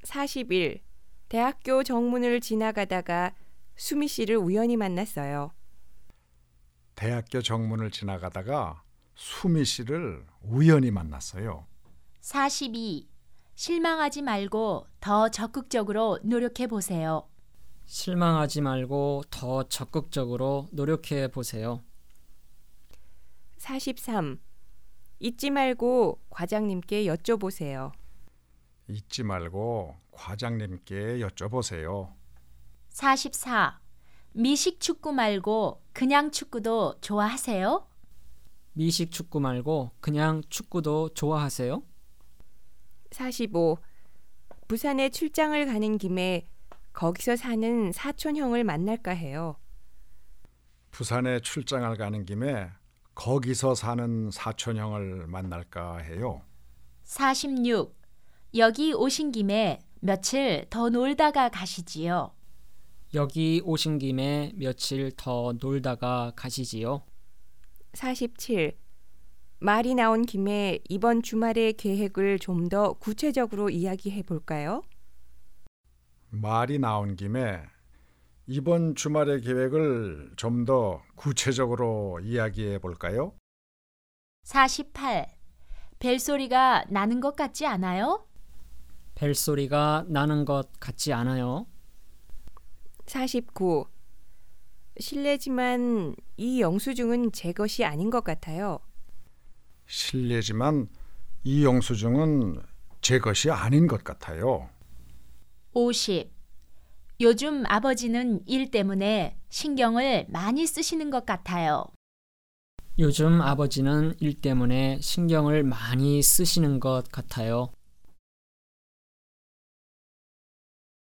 40일, 대학교 정문을 지나가다가 수미 씨를 우연히 만났어요. 대학교 정문을 지나가다가 수미 씨를 우연히 만났어요. 42. 실망하지 말고 더 적극적으로 노력해 보세요. 실망하지 말고 더 적극적으로 노력해 보세요. 43. 잊지 말고 과장님께 여쭤보세요. 잊지 말고 과장님께 여쭤보세요. 44. 미식 축구 말고 그냥 축구도 좋아하세요? 미식 축구 말고 그냥 축구도 좋아하세요? 45. 부산에 출장을 가는 김에 거기서 사는 사촌 형을 만날까 해요. 부산에 출장을 가는 김에 거기서 사는 사촌 형을 만날까 해요. 46. 여기 오신 김에 며칠 더 놀다가 가시지요. 여기 오신 김에 며칠 더 놀다가 가시지요. 47. 말이 나온 김에 이번 주말의 계획을 좀 더 구체적으로 이야기해 볼까요? 말이 나온 김에 이번 주말의 계획을 좀 더 구체적으로 이야기해 볼까요? 48. 벨소리가 나는 것 같지 않아요? 벨소리가 나는 것 같지 않아요? 49. 실례지만 이 영수증은 제 것이 아닌 것 같아요. 실례지만 이 영수증은 제 것이 아닌 것 같아요. 50. 요즘 아버지는 일 때문에 신경을 많이 쓰시는 것 같아요. 요즘 아버지는 일 때문에 신경을 많이 쓰시는 것 같아요.